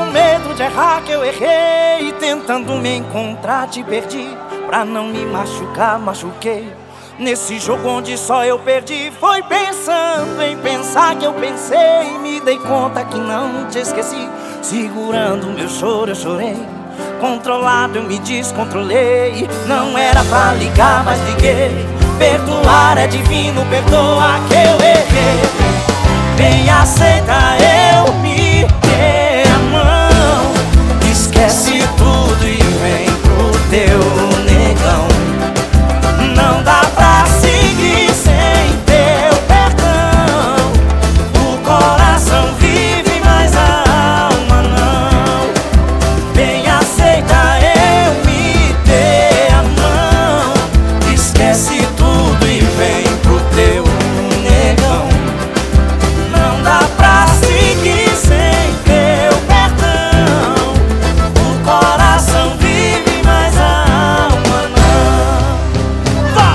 medo de errar que eu errei, tentando me encontrar te perdi. Pra não me machucar, machuquei. Nesse jogo onde só eu perdi, foi pensando em pensar que eu pensei. Me dei conta que não te esqueci. Segurando meu choro eu chorei, controlado eu me descontrolei. Não era pra ligar, mas liguei. Perdoar é divino, perdoa que eu errei. Bem aceita, eu me dei a mão. Esquece tudo e vem pro teu negão. Não dá pra seguir sem teu perdão. O coração vive, mas a alma não. Bem aceita, eu me dei a mão. Esquece tudo e vem pro teu negão. Não dá pra seguir sem teu perdão. O coração vive, mas a alma não. Vá!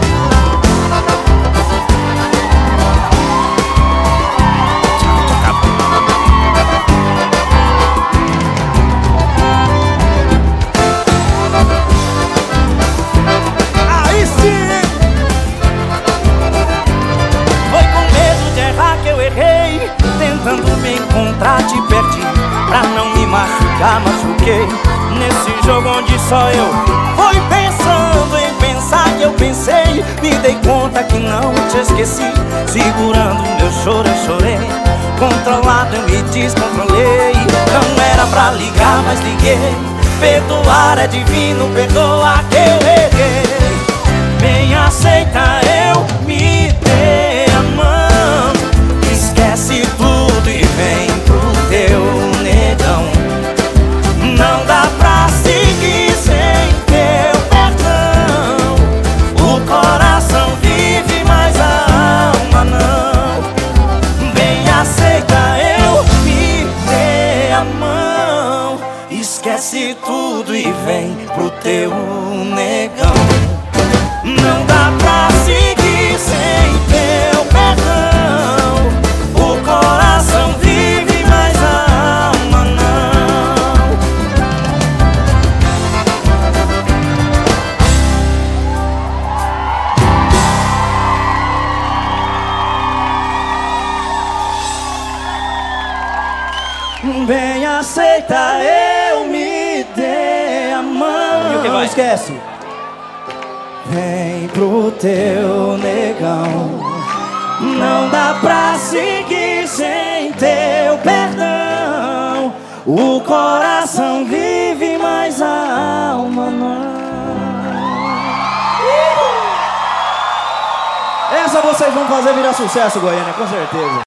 Aí sim! Foi com medo de errar que eu errei, tentando me encontrar te perdi. Pra não me machucar, machuquei. Nesse jogo onde só eu fui pensando em pensar que eu pensei. Me dei conta que não te esqueci. Segurando meu choro eu chorei, controlado eu me descontrolei. Não era pra ligar, mas liguei. Perdoar é divino, perdoa que eu errei. Bem aceita, eu me dei a mão. Esquece tudo e vem pro teu negão. Não dá pra seguir sem teu perdão. O coração vive, mas a alma não. Bem aceita, eu me dei a mão. Esquece tudo e vem pro teu negão. Não dá pra seguir sem teu perdão. O coração vive, mas a alma não. Bem aceita, eu me dei a mão. E o que vai? Esquece. Vem pro teu negão. Não dá pra seguir sem teu perdão. O coração vive, mas a alma não. Essa vocês vão fazer virar sucesso, Goiânia, com certeza.